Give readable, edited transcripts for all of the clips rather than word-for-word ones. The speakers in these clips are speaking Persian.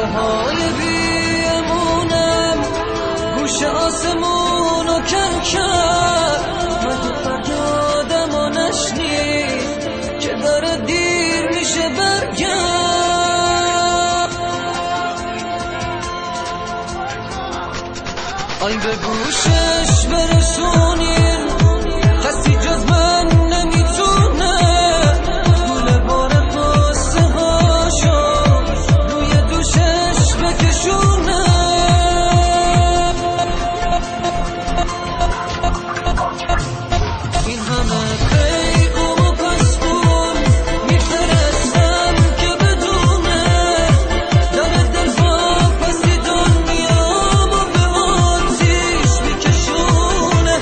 های بیمونم گوش آسمون و کرد مگه فریادم و نشنید که داره دیر میشه برگرد. آی به گوشش برسونین کسی جز من نمیتونه گوله بار قصه هاشو روی دوشش بکشونه. این همه پیغام و پسبون میفرستم که بدونه داره دل واپسی دنیامو به آتیش میکشونه.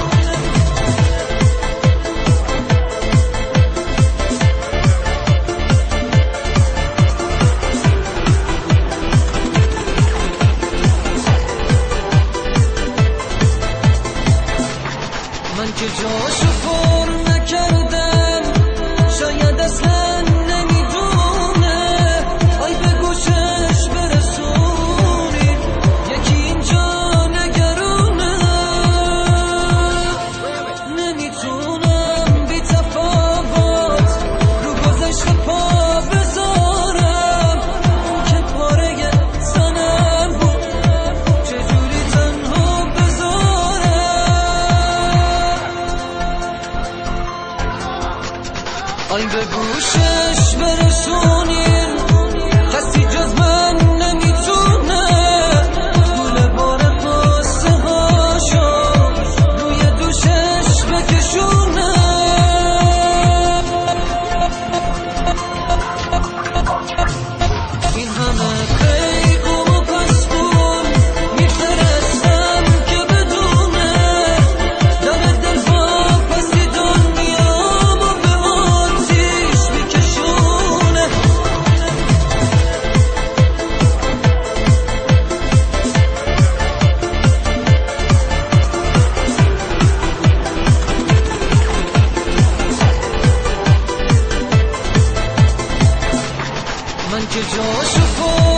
من که جاشو پر نکردم شاید اصلا نمیدونه. آی به گوشش برسونی یکی اینجا نگرونه. نمیتونم بی تفاوت رو گذشته پا بذارم که پاره زنم بود چجوری تنها بذارم. آی به گوشش برسونین کسی جز من نمیتونه گوله بار قصه هاشو روی دوشش بکشونه. این همه پیغام و پسبون میفرستم که بدونه داره دل واپسی دنیامو به آتیش میکشونه. من که جاشو پر